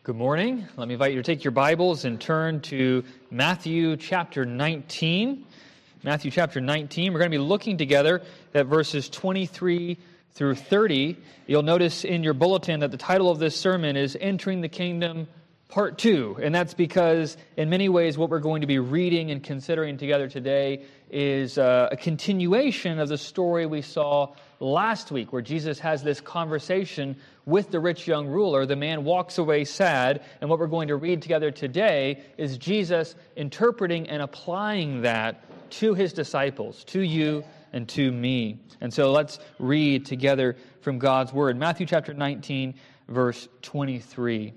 Good morning. Let me invite you to take your Bibles and turn to Matthew chapter 19. Matthew chapter 19. We're going to be looking together at verses 23 through 30. You'll notice in your bulletin that the title of this sermon is Entering the Kingdom Part 2. And that's because in many ways what we're going to be reading and considering together today is a continuation of the story we saw last week, where Jesus has this conversation with the rich young ruler. The man walks away sad, and what we're going to read together today is Jesus interpreting and applying that to his disciples, to you and to me. And so let's read together from God's Word. Matthew chapter 19, verse 23.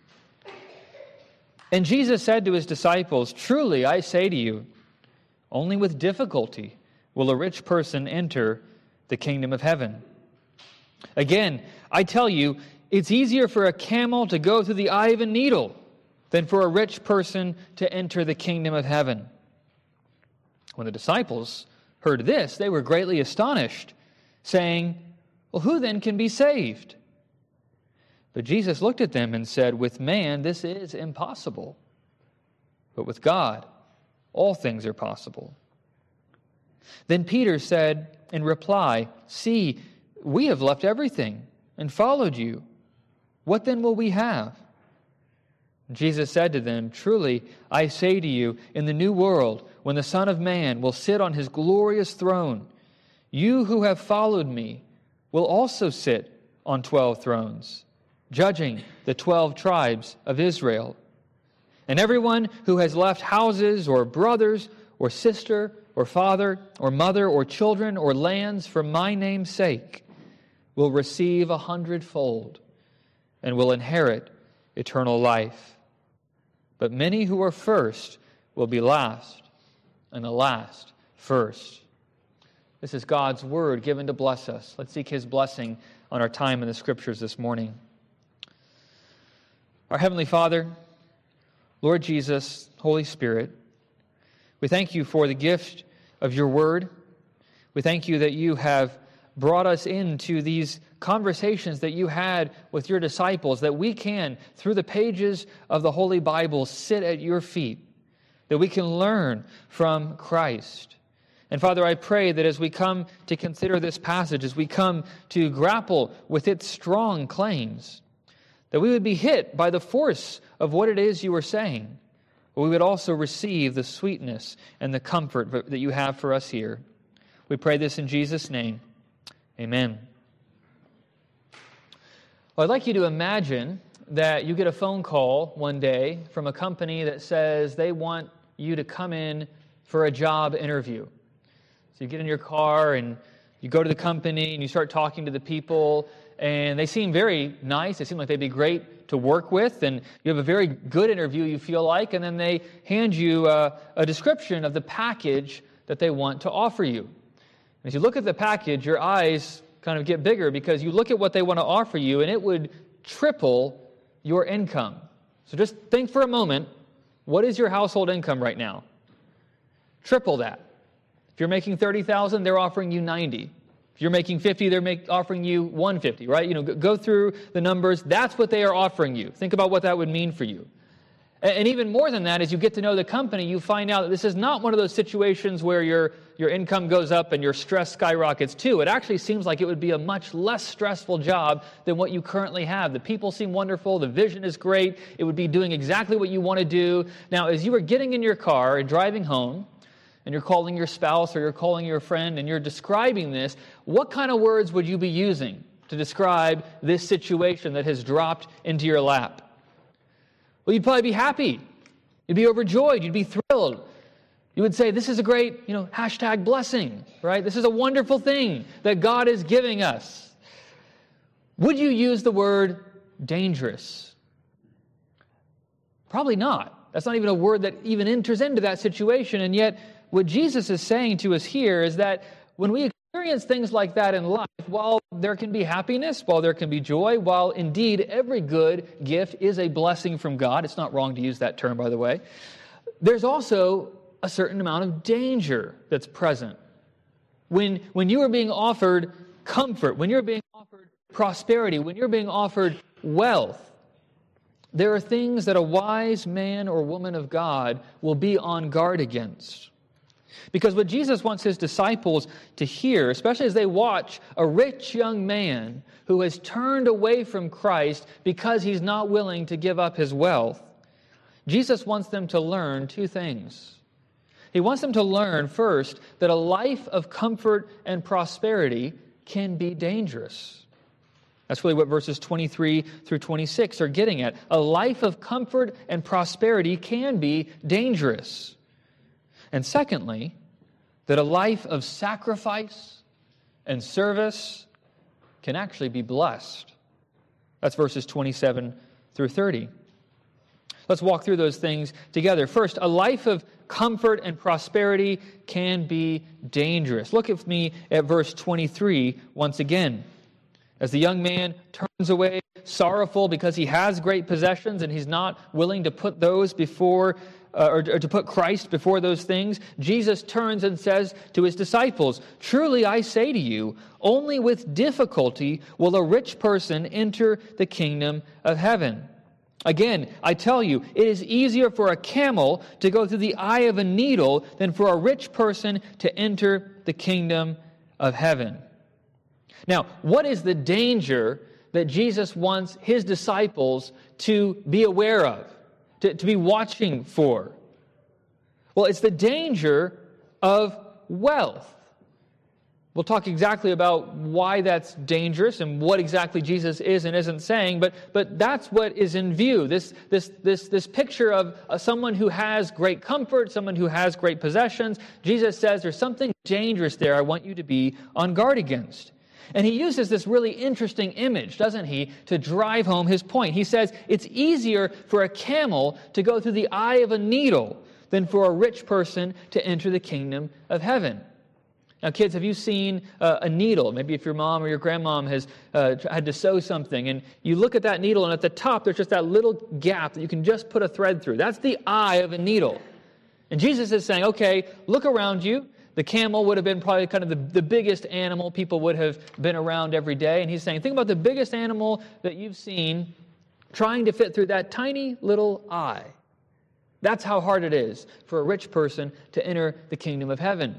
And Jesus said to his disciples, "Truly I say to you, only with difficulty will a rich person enter the kingdom of heaven. Again, I tell you, it's easier for a camel to go through the eye of a needle than for a rich person to enter the kingdom of heaven." When the disciples heard this, they were greatly astonished, saying, "Well, who then can be saved?" But Jesus looked at them and said, "With man this is impossible, but with God all things are possible." Then Peter said in reply, "See, we have left everything and followed you. What then will we have?" Jesus said to them, "Truly I say to you, in the new world, when the Son of Man will sit on his glorious throne, you who have followed me will also sit on 12 thrones, judging the 12 tribes of Israel. And everyone who has left houses or brothers or sister or father or mother or children or lands for my name's sake will receive 100-fold and will inherit eternal life. But many who are first will be last, and the last first." This is God's word given to bless us. Let's seek his blessing on our time in the Scriptures this morning. Our Heavenly Father, Lord Jesus, Holy Spirit, we thank you for the gift of your word. We thank you that you have brought us into these conversations that you had with your disciples, that we can, through the pages of the Holy Bible, sit at your feet, that we can learn from Christ. And Father, I pray that as we come to consider this passage, as we come to grapple with its strong claims, that we would be hit by the force of what it is you are saying, but we would also receive the sweetness and the comfort that you have for us here. We pray this in Jesus' name. Amen. Well, I'd like you to imagine that you get a phone call one day from a company that says they want you to come in for a job interview. So you get in your car and you go to the company and you start talking to the people, and they seem very nice. They seem like they'd be great to work with, and you have a very good interview, you feel like, and then they hand you a description of the package that they want to offer you. As you look at the package, your eyes kind of get bigger because you look at what they want to offer you, and it would triple your income. So just think for a moment, what is your household income right now? Triple that. If you're making $30,000, they're offering you $90,000. If you're making $50,000, they're offering you $150,000, right? Go through the numbers. That's what they are offering you. Think about what that would mean for you. And even more than that, as you get to know the company, you find out that this is not one of those situations where your income goes up and your stress skyrockets too. It actually seems like it would be a much less stressful job than what you currently have. The people seem wonderful. The vision is great. It would be doing exactly what you want to do. Now, as you are getting in your car and driving home, and you're calling your spouse or you're calling your friend and you're describing this, what kind of words would you be using to describe this situation that has dropped into your lap? Well, you'd probably be happy. You'd be overjoyed. You'd be thrilled. You would say, this is a great, hashtag blessing, right? This is a wonderful thing that God is giving us. Would you use the word dangerous? Probably not. That's not even a word that even enters into that situation. And yet, what Jesus is saying to us here is that when we experience things like that in life, while there can be happiness, while there can be joy, while indeed every good gift is a blessing from God, it's not wrong to use that term, by the way, there's also a certain amount of danger that's present. When you are being offered comfort, when you're being offered prosperity, when you're being offered wealth, there are things that a wise man or woman of God will be on guard against. Because what Jesus wants his disciples to hear, especially as they watch a rich young man who has turned away from Christ because he's not willing to give up his wealth, Jesus wants them to learn two things. He wants them to learn, first, that a life of comfort and prosperity can be dangerous. That's really what verses 23 through 26 are getting at. A life of comfort and prosperity can be dangerous. And secondly, that a life of sacrifice and service can actually be blessed. That's verses 27 through 30. Let's walk through those things together. First, a life of comfort and prosperity can be dangerous. Look with me at verse 23 once again. As the young man turns away sorrowful because he has great possessions and he's not willing to put those before or to put Christ before those things, Jesus turns and says to his disciples, "Truly I say to you, only with difficulty will a rich person enter the kingdom of heaven. Again, I tell you, it is easier for a camel to go through the eye of a needle than for a rich person to enter the kingdom of heaven." Now, what is the danger that Jesus wants his disciples to be aware of, to be watching for? Well, it's the danger of wealth. We'll talk exactly about why that's dangerous and what exactly Jesus is and isn't saying, but that's what is in view. This picture of someone who has great comfort, someone who has great possessions. Jesus says there's something dangerous there I want you to be on guard against. And he uses this really interesting image, doesn't he, to drive home his point. He says it's easier for a camel to go through the eye of a needle than for a rich person to enter the kingdom of heaven. Now, kids, have you seen a needle? Maybe if your mom or your grandmom has had to sew something, and you look at that needle, and at the top there's just that little gap that you can just put a thread through. That's the eye of a needle. And Jesus is saying, okay, look around you. The camel would have been probably kind of the biggest animal people would have been around every day. And he's saying, think about the biggest animal that you've seen trying to fit through that tiny little eye. That's how hard it is for a rich person to enter the kingdom of heaven.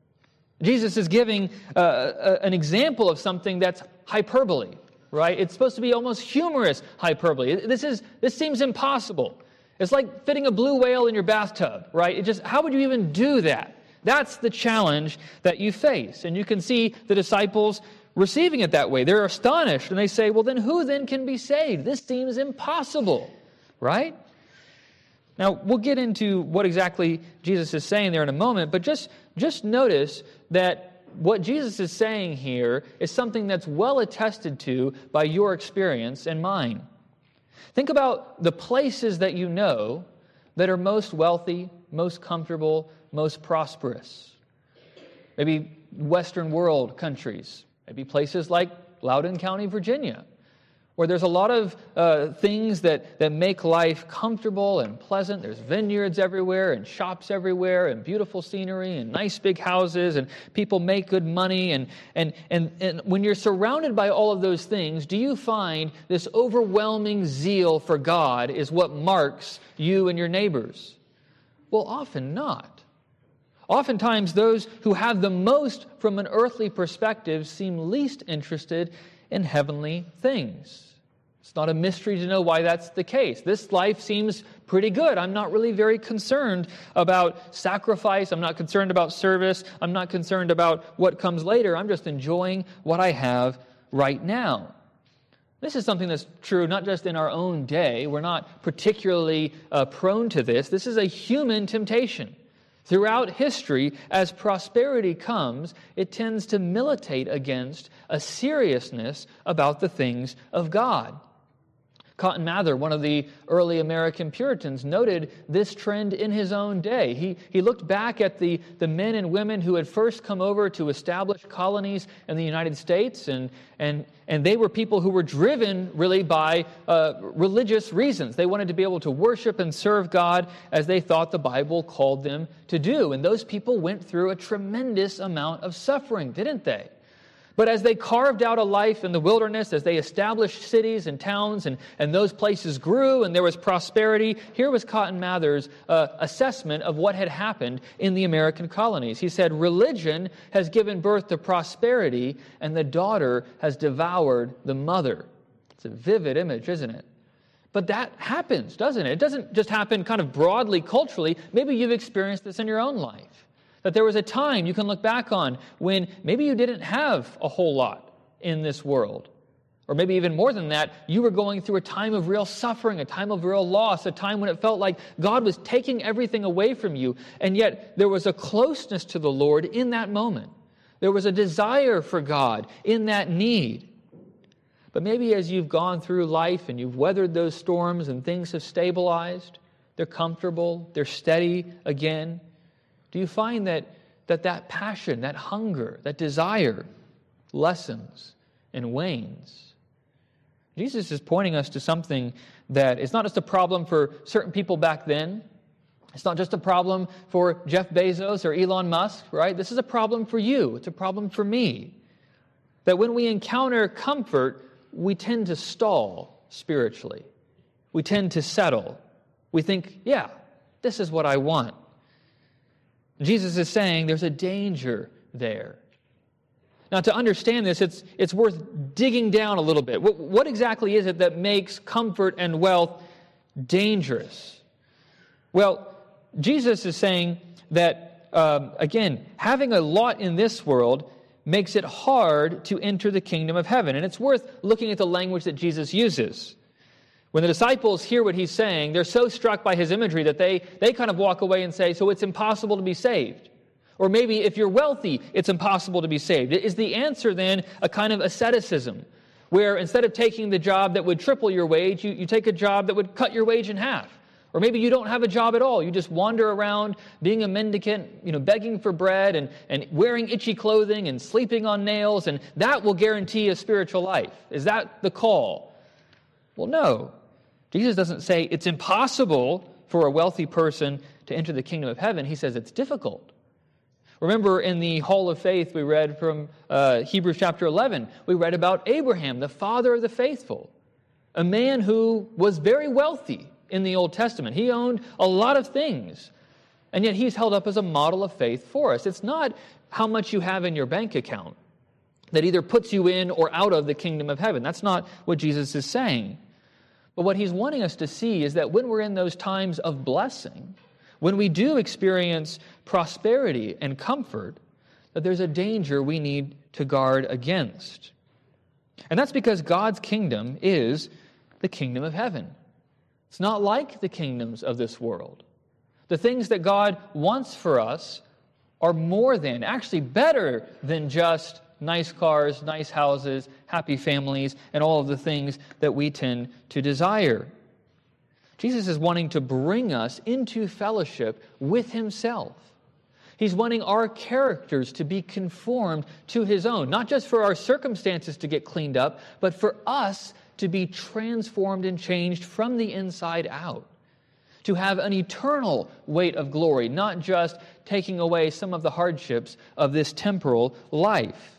Jesus is giving an example of something that's hyperbole, right? It's supposed to be almost humorous hyperbole. This seems impossible. It's like fitting a blue whale in your bathtub, right? How would you even do that? That's the challenge that you face. And you can see the disciples receiving it that way. They're astonished, and they say, well, then who then can be saved? This seems impossible, right? Now, we'll get into what exactly Jesus is saying there in a moment, but just notice that what Jesus is saying here is something that's well attested to by your experience and mine. Think about the places that you know that are most wealthy, most comfortable, most prosperous. Maybe Western world countries. Maybe places like Loudoun County, Virginia, where there's a lot of things that make life comfortable and pleasant. There's vineyards everywhere and shops everywhere and beautiful scenery and nice big houses and people make good money. And when you're surrounded by all of those things, do you find this overwhelming zeal for God is what marks you and your neighbors? Well, often not. Oftentimes, those who have the most from an earthly perspective seem least interested in heavenly things. It's not a mystery to know why that's the case. This life seems pretty good. I'm not really very concerned about sacrifice. I'm not concerned about service. I'm not concerned about what comes later. I'm just enjoying what I have right now. This is something that's true not just in our own day. We're not particularly prone to this. This is a human temptation. Throughout history, as prosperity comes, it tends to militate against a seriousness about the things of God. Cotton Mather, one of the early American Puritans, noted this trend in his own day. He looked back at the men and women who had first come over to establish colonies in the United States, and they were people who were driven really by religious reasons. They wanted to be able to worship and serve God as they thought the Bible called them to do. And those people went through a tremendous amount of suffering, didn't they? But as they carved out a life in the wilderness, as they established cities and towns, and those places grew and there was prosperity, here was Cotton Mather's assessment of what had happened in the American colonies. He said, religion has given birth to prosperity, and the daughter has devoured the mother. It's a vivid image, isn't it? But that happens, doesn't it? It doesn't just happen kind of broadly, culturally. Maybe you've experienced this in your own life. That there was a time you can look back on when maybe you didn't have a whole lot in this world. Or maybe even more than that, you were going through a time of real suffering, a time of real loss, a time when it felt like God was taking everything away from you. And yet there was a closeness to the Lord in that moment. There was a desire for God in that need. But maybe as you've gone through life and you've weathered those storms and things have stabilized, they're comfortable, they're steady again, do you find that passion, that hunger, that desire lessens and wanes? Jesus is pointing us to something that is not just a problem for certain people back then. It's not just a problem for Jeff Bezos or Elon Musk, right? This is a problem for you. It's a problem for me. That when we encounter comfort, we tend to stall spiritually. We tend to settle. We think, yeah, this is what I want. Jesus is saying there's a danger there. Now, to understand this, it's worth digging down a little bit. What exactly is it that makes comfort and wealth dangerous? Well, Jesus is saying that, again, having a lot in this world makes it hard to enter the kingdom of heaven. And it's worth looking at the language that Jesus uses. When the disciples hear what he's saying, they're so struck by his imagery that they kind of walk away and say, so it's impossible to be saved. Or maybe if you're wealthy, it's impossible to be saved. Is the answer then a kind of asceticism, where instead of taking the job that would triple your wage, you take a job that would cut your wage in half? Or maybe you don't have a job at all. You just wander around being a mendicant, begging for bread and wearing itchy clothing and sleeping on nails, and that will guarantee a spiritual life. Is that the call? Well, no. Jesus doesn't say it's impossible for a wealthy person to enter the kingdom of heaven. He says it's difficult. Remember in the Hall of Faith we read from Hebrews chapter 11, we read about Abraham, the father of the faithful, a man who was very wealthy in the Old Testament. He owned a lot of things, and yet he's held up as a model of faith for us. It's not how much you have in your bank account that either puts you in or out of the kingdom of heaven. That's not what Jesus is saying. But what he's wanting us to see is that when we're in those times of blessing, when we do experience prosperity and comfort, that there's a danger we need to guard against. And that's because God's kingdom is the kingdom of heaven. It's not like the kingdoms of this world. The things that God wants for us are more than, actually better than just nice cars, nice houses, happy families, and all of the things that we tend to desire. Jesus is wanting to bring us into fellowship with himself. He's wanting our characters to be conformed to his own, not just for our circumstances to get cleaned up, but for us to be transformed and changed from the inside out, to have an eternal weight of glory, not just taking away some of the hardships of this temporal life.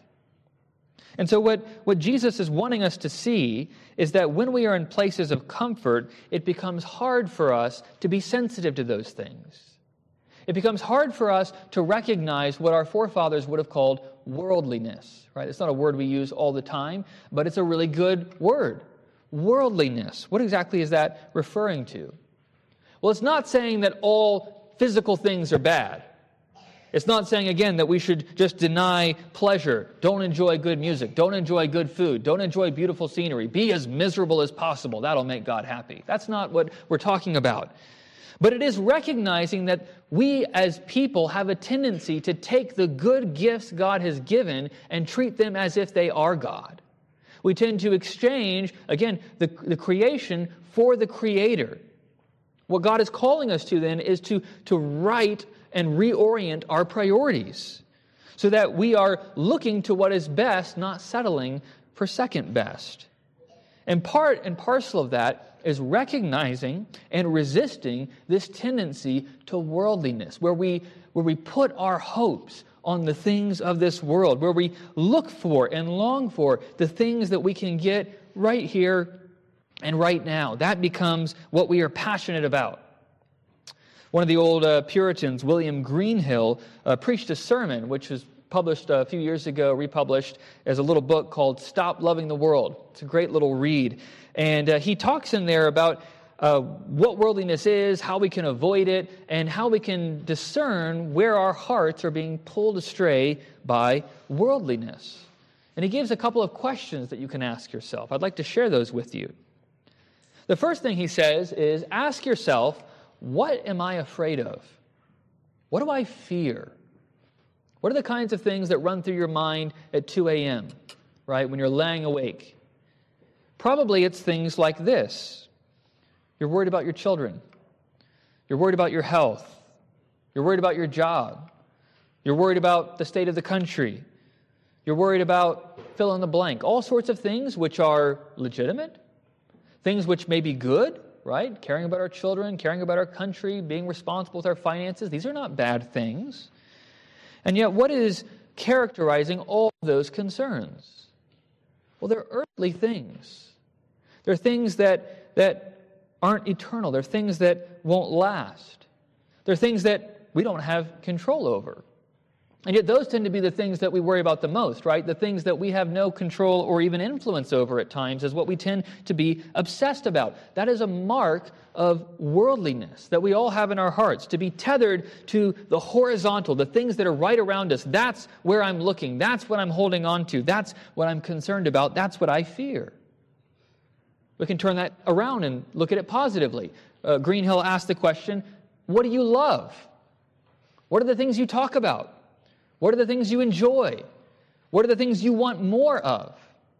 And so what Jesus is wanting us to see is that when we are in places of comfort, it becomes hard for us to be sensitive to those things. It becomes hard for us to recognize what our forefathers would have called worldliness, right? It's not a word we use all the time, but it's a really good word. Worldliness. What exactly is that referring to? Well, it's not saying that all physical things are bad. It's not saying, again, that we should just deny pleasure, don't enjoy good music, don't enjoy good food, don't enjoy beautiful scenery, be as miserable as possible. That'll make God happy. That's not what we're talking about. But it is recognizing that we as people have a tendency to take the good gifts God has given and treat them as if they are God. We tend to exchange, again, the creation for the Creator. What God is calling us to then is to right and reorient our priorities so that we are looking to what is best, not settling for second best. And part and parcel of that is recognizing and resisting this tendency to worldliness, where we put our hopes, on the things of this world, where we look for and long for the things that we can get right here and right now. That becomes what we are passionate about. One of the old Puritans, William Greenhill, preached a sermon which was published a few years ago, republished as a little book called Stop Loving the World. It's a great little read. And he talks in there about what worldliness is, how we can avoid it, and how we can discern where our hearts are being pulled astray by worldliness. And he gives a couple of questions that you can ask yourself. I'd like to share those with you. The first thing he says is, ask yourself, what am I afraid of? What do I fear? What are the kinds of things that run through your mind at 2 a.m., right, when you're laying awake? Probably it's things like this. You're worried about your children. You're worried about your health. You're worried about your job. You're worried about the state of the country. You're worried about fill in the blank. All sorts of things which are legitimate, things which may be good, right? Caring about our children, caring about our country, being responsible with our finances. These are not bad things. And yet, what is characterizing all of those concerns? Well, they're earthly things. They're things that aren't eternal. They're things that won't last. They're things that we don't have control over. And yet those tend to be the things that we worry about the most, right? The things that we have no control or even influence over at times is what we tend to be obsessed about. That is a mark of worldliness that we all have in our hearts, to be tethered to the horizontal, the things that are right around us. That's where I'm looking. That's what I'm holding on to. That's what I'm concerned about. That's what I fear. We can turn that around and look at it positively. Greenhill asked the question, what do you love? What are the things you talk about? What are the things you enjoy? What are the things you want more of?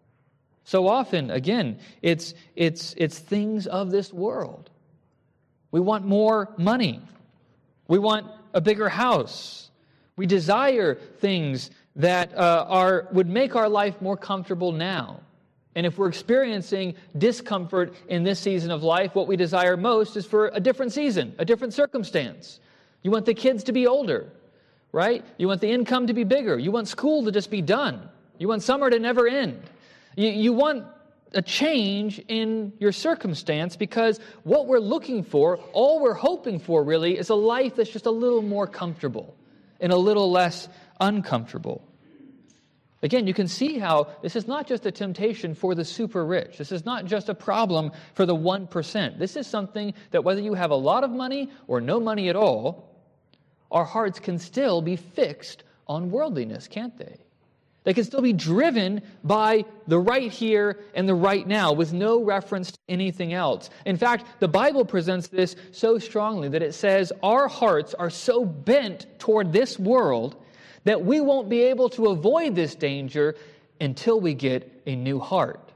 So often, again, it's things of this world. We want more money. We want a bigger house. We desire things that would make our life more comfortable now. And if we're experiencing discomfort in this season of life, what we desire most is for a different season, a different circumstance. You want the kids to be older, right? You want the income to be bigger. You want school to just be done. You want summer to never end. You want a change in your circumstance because what we're looking for, all we're hoping for really, is a life that's just a little more comfortable and a little less uncomfortable. Again, you can see how this is not just a temptation for the super rich. This is not just a problem for the 1%. This is something that whether you have a lot of money or no money at all, our hearts can still be fixed on worldliness, can't they? They can still be driven by the right here and the right now with no reference to anything else. In fact, the Bible presents this so strongly that it says our hearts are so bent toward this world that we won't be able to avoid this danger until we get a new heart.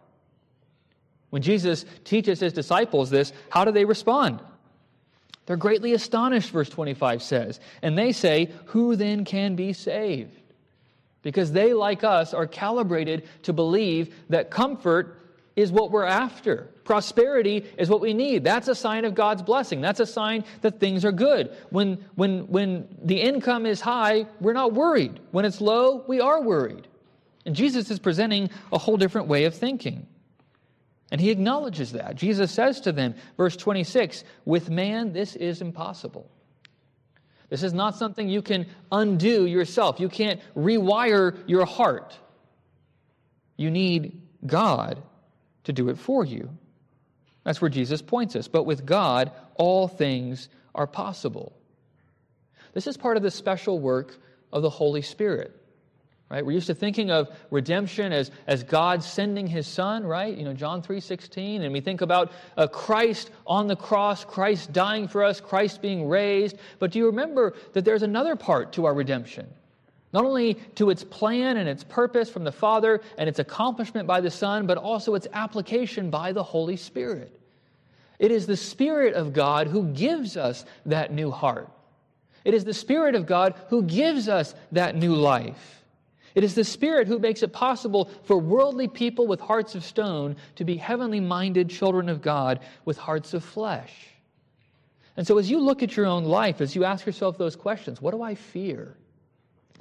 When Jesus teaches his disciples this, how do they respond? They're greatly astonished, verse 25 says. And they say, who then can be saved? Because they, like us, are calibrated to believe that comfort is what we're after. Prosperity is what we need. That's a sign of God's blessing. That's a sign that things are good. When the income is high, we're not worried. When it's low, we are worried. And Jesus is presenting a whole different way of thinking. And he acknowledges that. Jesus says to them, verse 26, with man this is impossible. This is not something you can undo yourself. You can't rewire your heart. You need God to do it for you. That's where Jesus points us. But with God, all things are possible. This is part of the special work of the Holy Spirit. Right? We're used to thinking of redemption as God sending his Son, right? John 3:16, and we think about Christ on the cross, Christ dying for us, Christ being raised. But do you remember that there's another part to our redemption? Not only to its plan and its purpose from the Father and its accomplishment by the Son, but also its application by the Holy Spirit. It is the Spirit of God who gives us that new heart. It is the Spirit of God who gives us that new life. It is the Spirit who makes it possible for worldly people with hearts of stone to be heavenly-minded children of God with hearts of flesh. And so as you look at your own life, as you ask yourself those questions, what do I fear?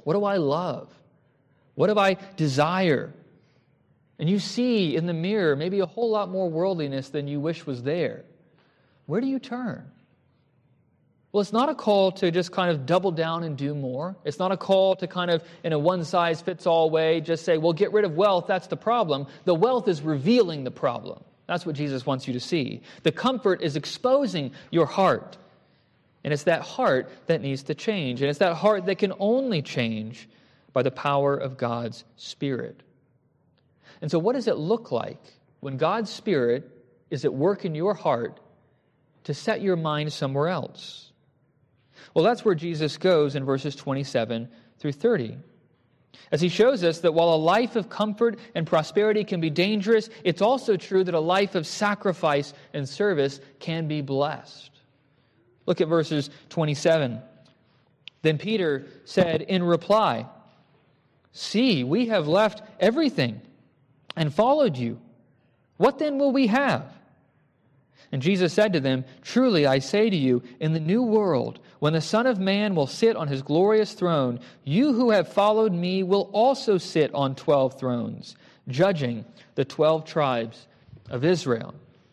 What do I love? What do I desire? And you see in the mirror maybe a whole lot more worldliness than you wish was there. Where do you turn? Well, it's not a call to just kind of double down and do more. It's not a call to kind of, in a one-size-fits-all way, just say, well, get rid of wealth, that's the problem. The wealth is revealing the problem. That's what Jesus wants you to see. The comfort is exposing your heart. And it's that heart that needs to change. And it's that heart that can only change by the power of God's Spirit. And so what does it look like when God's Spirit is at work in your heart to set your mind somewhere else? Well, that's where Jesus goes in verses 27 through 30. As he shows us that while a life of comfort and prosperity can be dangerous, it's also true that a life of sacrifice and service can be blessed. Look at verses 27. Then Peter said in reply, "See, we have left everything and followed you. What then will we have?" And Jesus said to them, "Truly I say to you, in the new world, when the Son of Man will sit on his glorious throne, you who have followed me will also sit on 12 thrones, judging the 12 tribes of Israel."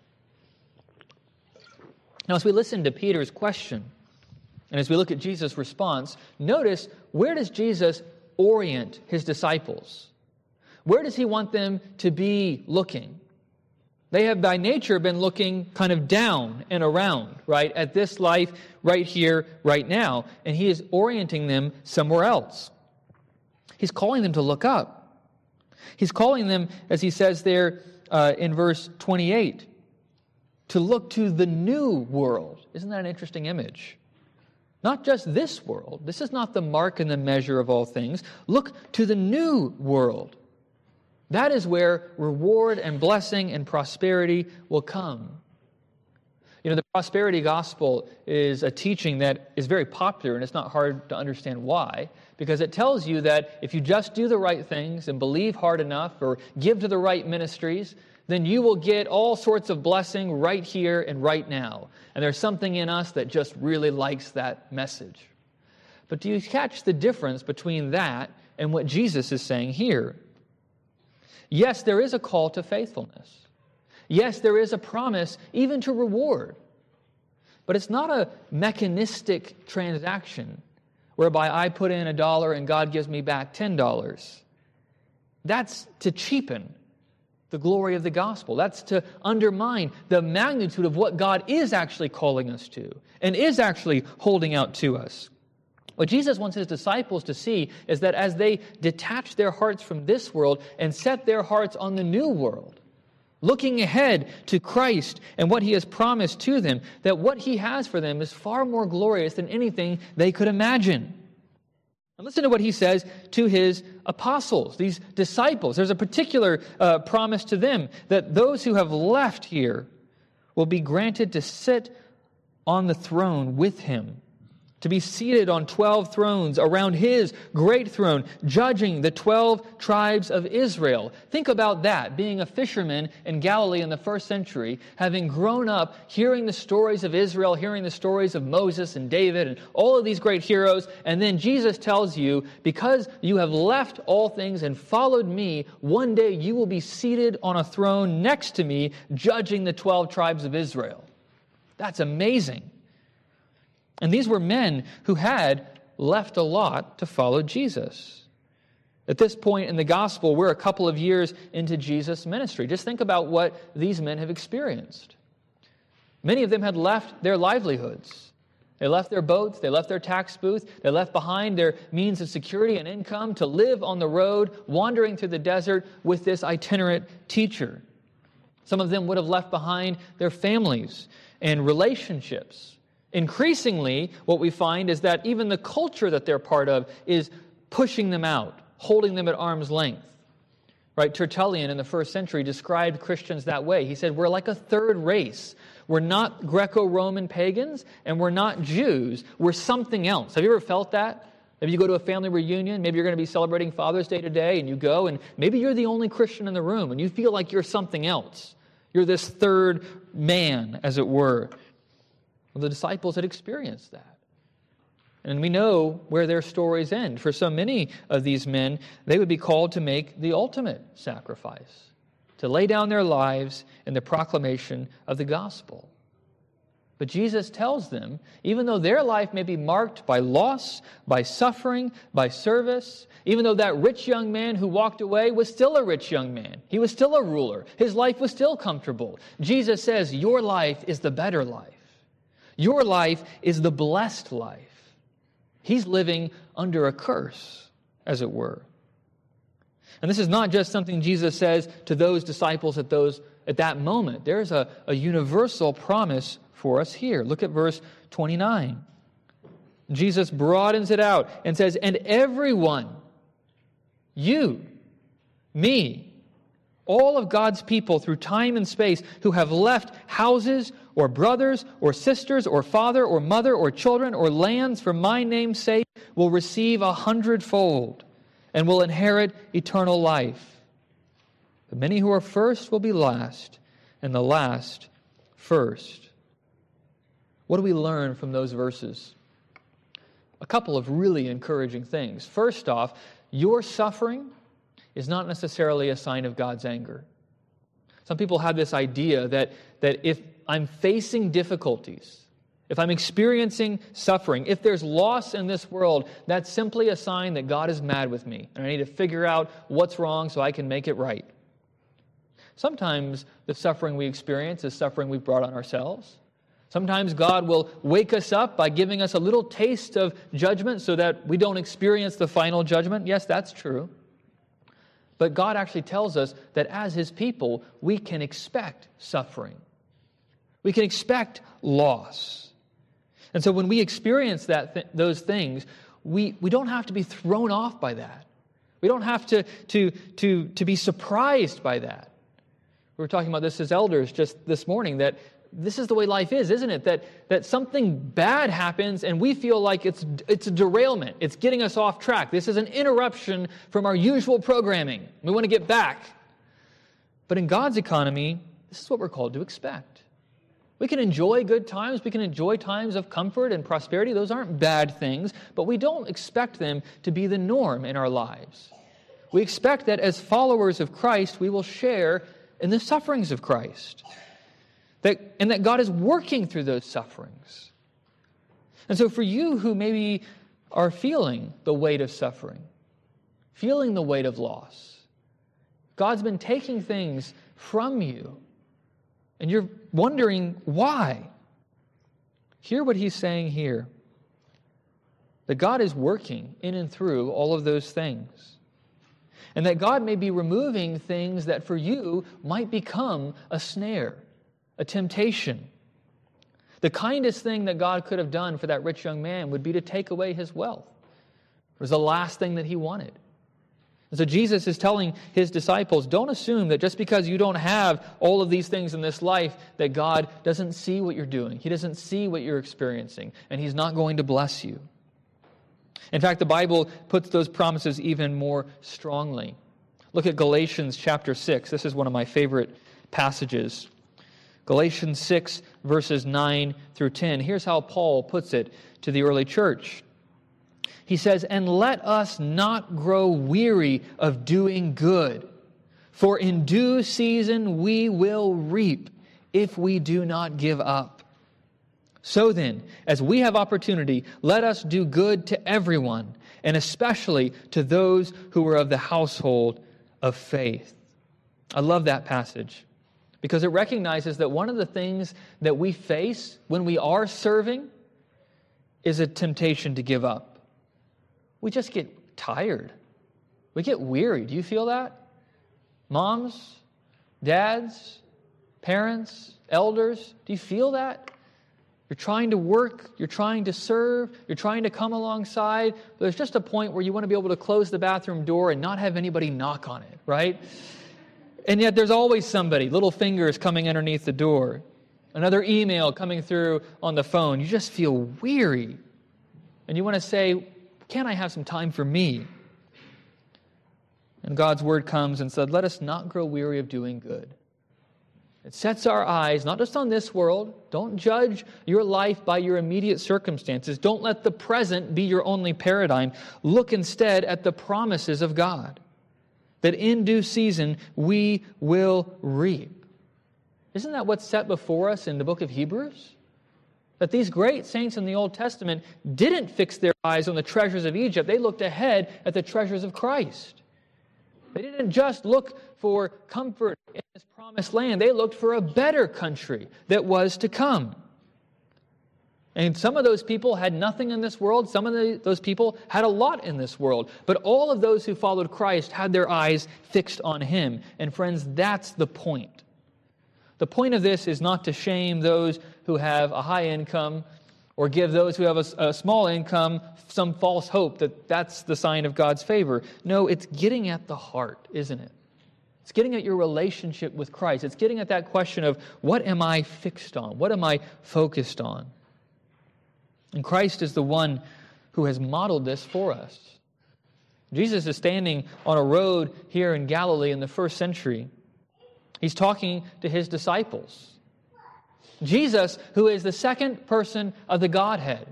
Now, as we listen to Peter's question, and as we look at Jesus' response, notice, where does Jesus orient his disciples? Where does he want them to be looking? They have by nature been looking kind of down and around, right, at this life right here, right now. And he is orienting them somewhere else. He's calling them to look up. He's calling them, as he says there in verse 28, to look to the new world. Isn't that an interesting image? Not just this world. This is not the mark and the measure of all things. Look to the new world. That is where reward and blessing and prosperity will come. You know, the prosperity gospel is a teaching that is very popular, and it's not hard to understand why, because it tells you that if you just do the right things and believe hard enough or give to the right ministries, then you will get all sorts of blessing right here and right now. And there's something in us that just really likes that message. But do you catch the difference between that and what Jesus is saying here? Yes, there is a call to faithfulness. Yes, there is a promise even to reward. But it's not a mechanistic transaction whereby I put in $1 and God gives me back $10. That's to cheapen the glory of the gospel. That's to undermine the magnitude of what God is actually calling us to and is actually holding out to us. What Jesus wants his disciples to see is that as they detach their hearts from this world and set their hearts on the new world, looking ahead to Christ and what he has promised to them, that what he has for them is far more glorious than anything they could imagine. And listen to what he says to his apostles, these disciples. There's a particular promise to them that those who have left here will be granted to sit on the throne with him, to be seated on 12 thrones around his great throne, judging the 12 tribes of Israel. Think about that, being a fisherman in Galilee in the first century, having grown up hearing the stories of Israel, hearing the stories of Moses and David and all of these great heroes, and then Jesus tells you, because you have left all things and followed me, one day you will be seated on a throne next to me, judging the 12 tribes of Israel. That's amazing. And these were men who had left a lot to follow Jesus. At this point in the gospel, we're a couple of years into Jesus' ministry. Just think about what these men have experienced. Many of them had left their livelihoods. They left their boats, they left their tax booth, they left behind their means of security and income to live on the road, wandering through the desert with this itinerant teacher. Some of them would have left behind their families and relationships. Increasingly, what we find is that even the culture that they're part of is pushing them out, holding them at arm's length. Right? Tertullian in the first century described Christians that way. He said, we're like a third race. We're not Greco-Roman pagans, and we're not Jews. We're something else. Have you ever felt that? Maybe you go to a family reunion, maybe you're going to be celebrating Father's Day today, and you go, and maybe you're the only Christian in the room, and you feel like you're something else. You're this third man, as it were. Well, the disciples had experienced that. And we know where their stories end. For so many of these men, they would be called to make the ultimate sacrifice, to lay down their lives in the proclamation of the gospel. But Jesus tells them, even though their life may be marked by loss, by suffering, by service, even though that rich young man who walked away was still a rich young man, he was still a ruler, his life was still comfortable, Jesus says, your life is the better life. Your life is the blessed life. He's living under a curse, as it were. And this is not just something Jesus says to those disciples at that moment. There's a universal promise for us here. Look at verse 29. Jesus broadens it out and says, and everyone, you, me, all of God's people through time and space who have left houses or brothers or sisters or father or mother or children or lands for my name's sake will receive 100-fold and will inherit eternal life. The many who are first will be last, and the last first. What do we learn from those verses? A couple of really encouraging things. First off, your suffering is not necessarily a sign of God's anger. Some people have this idea that if I'm facing difficulties, if I'm experiencing suffering, if there's loss in this world, that's simply a sign that God is mad with me, and I need to figure out what's wrong so I can make it right. Sometimes the suffering we experience is suffering we've brought on ourselves. Sometimes God will wake us up by giving us a little taste of judgment so that we don't experience the final judgment. Yes, that's true. But God actually tells us that as His people, we can expect suffering. We can expect loss. And so when we experience those things, we don't have to be thrown off by that. We don't have to be surprised by that. We were talking about this as elders just this morning, that this is the way life is, isn't it? That something bad happens and we feel like it's a derailment. It's getting us off track. This is an interruption from our usual programming. We want to get back. But in God's economy, this is what we're called to expect. We can enjoy good times. We can enjoy times of comfort and prosperity. Those aren't bad things, but we don't expect them to be the norm in our lives. We expect that as followers of Christ, we will share in the sufferings of Christ. And that God is working through those sufferings. And so for you who maybe are feeling the weight of suffering, feeling the weight of loss, God's been taking things from you, and you're wondering why. Hear what He's saying here. That God is working in and through all of those things. And that God may be removing things that for you might become a snare, a temptation. The kindest thing that God could have done for that rich young man would be to take away his wealth. It was the last thing that he wanted. And so Jesus is telling His disciples, don't assume that just because you don't have all of these things in this life, that God doesn't see what you're doing. He doesn't see what you're experiencing, and He's not going to bless you. In fact, the Bible puts those promises even more strongly. Look at Galatians chapter 6. This is one of my favorite passages. Galatians 6, verses 9 through 10. Here's how Paul puts it to the early church. He says, and let us not grow weary of doing good, for in due season we will reap if we do not give up. So then, as we have opportunity, let us do good to everyone, and especially to those who are of the household of faith. I love that passage because it recognizes that one of the things that we face when we are serving is a temptation to give up. We just get tired. We get weary. Do you feel that? Moms, dads, parents, elders, do you feel that? You're trying to work, you're trying to serve, you're trying to come alongside. But there's just a point where you want to be able to close the bathroom door and not have anybody knock on it, right? And yet there's always somebody, little fingers coming underneath the door, another email coming through on the phone. You just feel weary. And you want to say, can't I have some time for me? And God's word comes and said, let us not grow weary of doing good. It sets our eyes not just on this world. Don't judge your life by your immediate circumstances. Don't let the present be your only paradigm. Look instead at the promises of God, that in due season we will reap. Isn't that what's set before us in the book of Hebrews? That these great saints in the Old Testament didn't fix their eyes on the treasures of Egypt. They looked ahead at the treasures of Christ. They didn't just look for comfort in this promised land. They looked for a better country that was to come. And some of those people had nothing in this world. Some of those people had a lot in this world. But all of those who followed Christ had their eyes fixed on Him. And friends, that's the point. The point of this is not to shame those who have a high income or give those who have a small income some false hope that that's the sign of God's favor. No, it's getting at the heart, isn't it? It's getting at your relationship with Christ. It's getting at that question of, what am I fixed on? What am I focused on? And Christ is the one who has modeled this for us. Jesus is standing on a road here in Galilee in the first century. He's talking to His disciples. Jesus, who is the second person of the Godhead.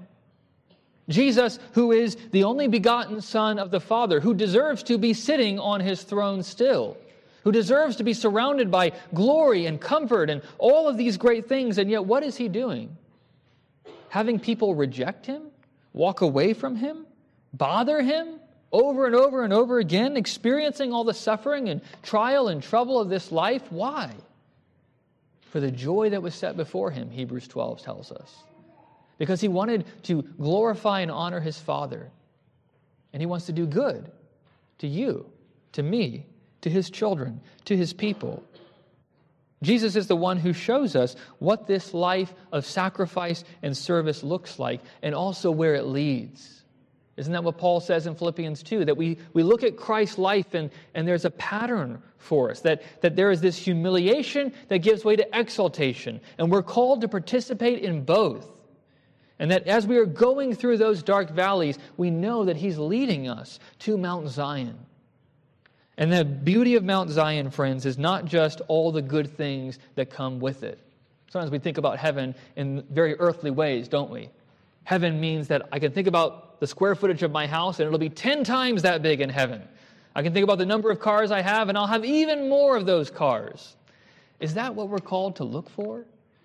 Jesus, who is the only begotten Son of the Father, who deserves to be sitting on His throne still, who deserves to be surrounded by glory and comfort and all of these great things. And yet, what is He doing? Having people reject Him, walk away from Him, bother Him over and over and over again, experiencing all the suffering and trial and trouble of this life. Why? For the joy that was set before Him, Hebrews 12 tells us. Because He wanted to glorify and honor His Father. And He wants to do good to you, to me, to His children, to His people. Jesus is the one who shows us what this life of sacrifice and service looks like, and also where it leads. Isn't that what Paul says in Philippians 2? That we look at Christ's life and there's a pattern for us. That there is this humiliation that gives way to exaltation. And we're called to participate in both. And that as we are going through those dark valleys, we know that He's leading us to Mount Zion. And the beauty of Mount Zion, friends, is not just all the good things that come with it. Sometimes we think about heaven in very earthly ways, don't we? Heaven means that I can think about the square footage of my house and it'll be 10 times that big in heaven. I can think about the number of cars I have and I'll have even more of those cars. Is that what we're called to look for?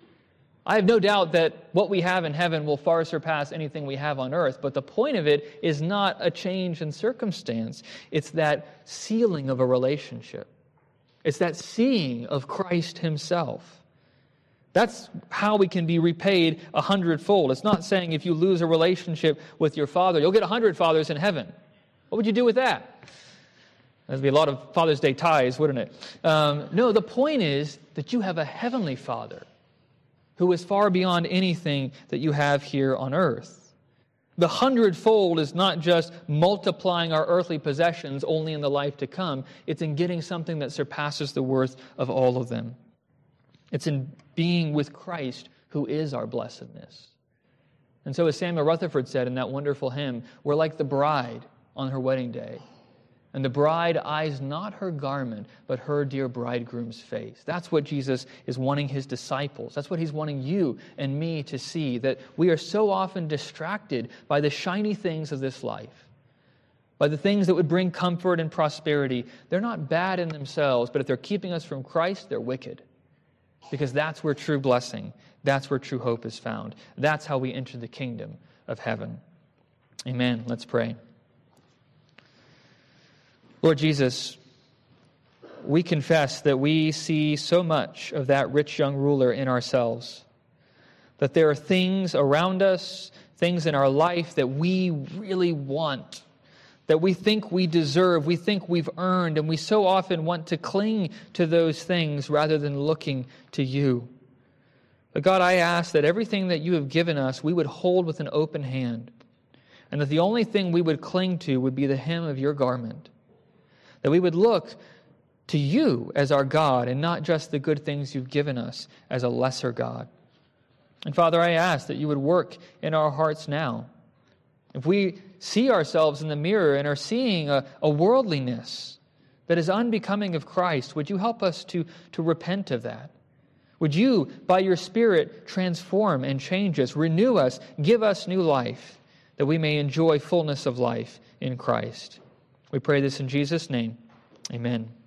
I have no doubt that what we have in heaven will far surpass anything we have on earth, but the point of it is not a change in circumstance. It's that sealing of a relationship. It's that seeing of Christ Himself. That's how we can be repaid 100-fold. It's not saying if you lose a relationship with your father, you'll get 100 fathers in heaven. What would you do with that? That'd be a lot of Father's Day ties, wouldn't it? No, the point is that you have a heavenly Father who is far beyond anything that you have here on earth. The 100-fold is not just multiplying our earthly possessions only in the life to come. It's in getting something that surpasses the worth of all of them. It's in being with Christ, who is our blessedness. And so as Samuel Rutherford said in that wonderful hymn, we're like the bride on her wedding day. And the bride eyes not her garment, but her dear bridegroom's face. That's what Jesus is wanting His disciples. That's what He's wanting you and me to see, that we are so often distracted by the shiny things of this life, by the things that would bring comfort and prosperity. They're not bad in themselves, but if they're keeping us from Christ, they're wicked. Because that's where true blessing, that's where true hope is found. That's how we enter the kingdom of heaven. Amen. Let's pray. Lord Jesus, we confess that we see so much of that rich young ruler in ourselves, that there are things around us, things in our life that we really want, that we think we deserve, we think we've earned, and we so often want to cling to those things rather than looking to You. But God, I ask that everything that You have given us, we would hold with an open hand, and that the only thing we would cling to would be the hem of Your garment. That we would look to You as our God and not just the good things You've given us as a lesser God. And Father, I ask that You would work in our hearts now. If we see ourselves in the mirror and are seeing a worldliness that is unbecoming of Christ, would You help us to repent of that? Would you, by your Spirit, transform and change us, renew us, give us new life, that we may enjoy fullness of life in Christ? We pray this in Jesus' name. Amen.